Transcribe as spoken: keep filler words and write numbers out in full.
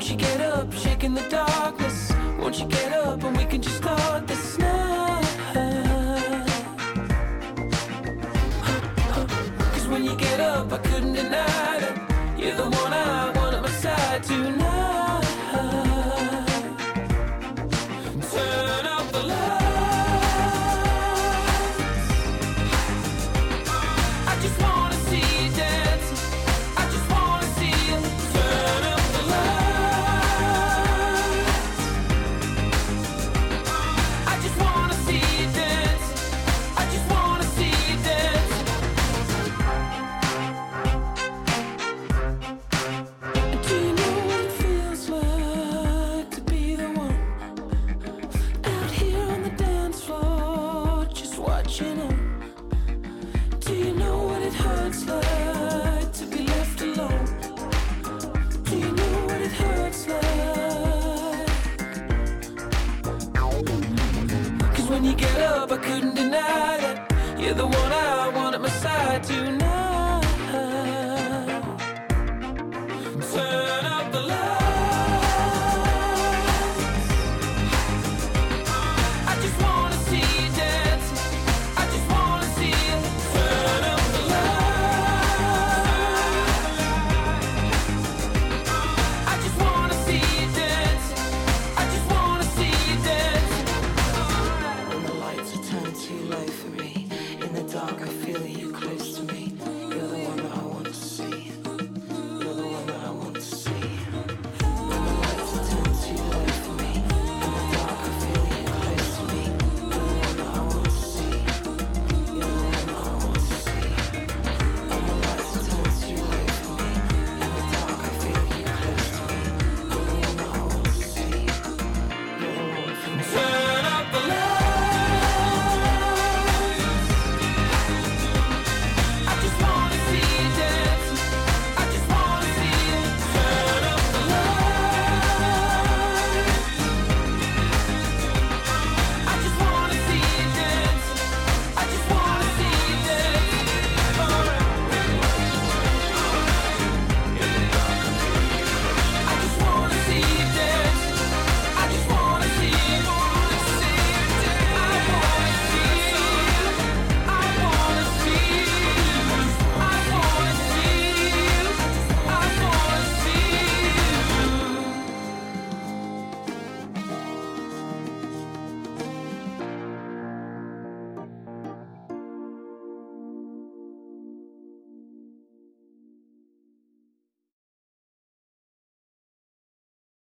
Won't you get up, shaking the darkness? Won't you get up and we can just start this night? Cause when you get up, I couldn't deny that you're the one I want at my side tonight. Turn up the lights. I just wanna see you dancing. I just wanna see you. Turn up the lights. I just wanna see you dancing. I just wanna see you dancing. And do you know what it feels like to be the one out here on the dance floor, just watching them? Do you know what it hurts like to be left alone? Do you know what it hurts like? Cause when you get up, I couldn't deny that you're the one I want at my side tonight.